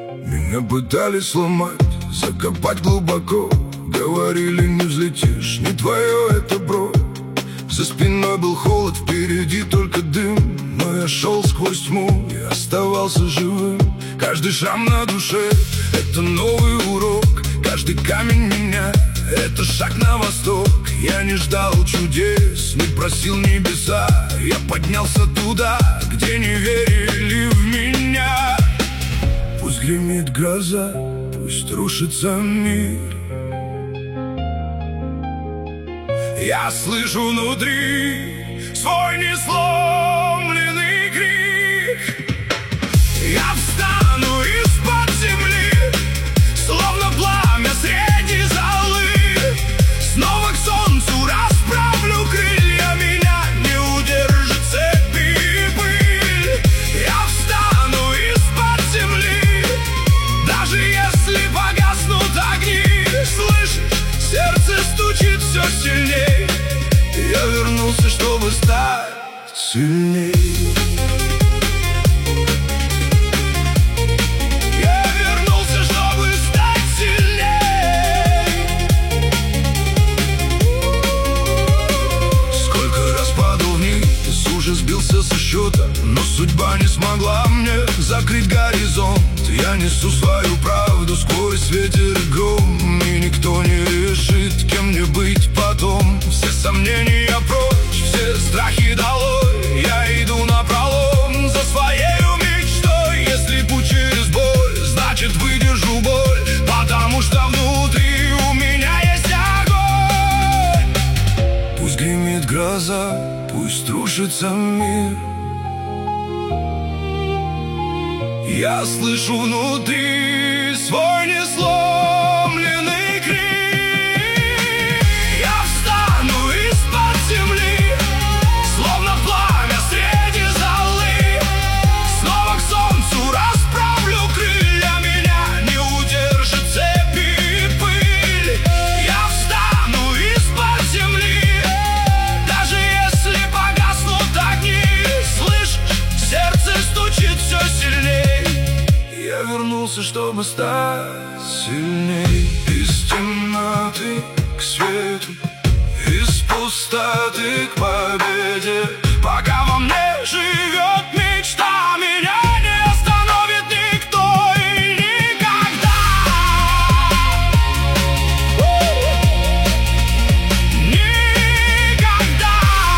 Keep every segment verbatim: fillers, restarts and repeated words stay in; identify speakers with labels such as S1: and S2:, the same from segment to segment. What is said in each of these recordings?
S1: Меня пытались сломать, закопать глубоко. Говорили, не взлетишь, не твое это, бро. За спиной был холод, впереди только дым. Но я шел сквозь тьму и оставался живым. Каждый шрам на душе — это новый урок. Каждый камень меня — это шаг на восток. Я не ждал чудес, не просил небеса. Я поднялся туда, где не верили в меня. Пусть гремит гроза, пусть рушится мир. Я слышу внутри свой несломленный крик. Я встану из-под земли, словно пламя среди золы. Снова к солнцу расправлю крылья, меня не удержит цепи и пыль. Я встану из-под земли, даже если погаснут огни. Слышишь, сердце стучит все сильней. Я вернулся, чтобы стать сильней. Я вернулся, чтобы стать сильней. Сколько раз падал вниз, уже сбился со счета, но судьба не смогла мне закрыть горизонт. Я несу свою правду сквозь ветер и гром, и никто не решит, кем мне быть потом. Все сомнения прочь, все страхи долой. Я иду напролом за своей мечтой. Если путь через боль, значит выдержу боль, потому что внутри у меня есть огонь. Пусть гремит гроза, пусть рушится мир. Я слышу внутри свой несломленный крик. Я встану из-под земли, словно пламя среди золы. Снова к солнцу расправлю крылья, меня не удержит цепи и пыль. Я встану из-под земли, даже если погаснут огни. Слышишь, сердце стучит все сильнее. Я вернулся, чтобы стать сильней. Из темноты к свету, из пустоты к победе. Пока во мне живет мечта, меня не остановит никто и никогда. Никогда.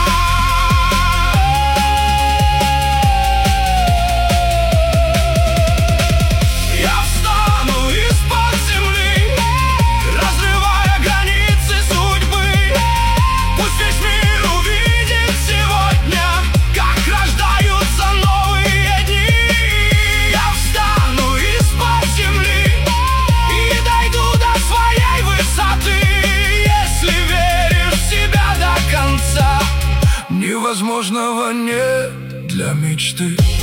S1: Я встану из-под земли, разрывая границы судьбы. Пусть весь мир увидит сегодня, как рождаются новые дни. Я встану из-под земли и дойду до своей высоты. Если веришь в себя до конца, невозможного нет для мечты.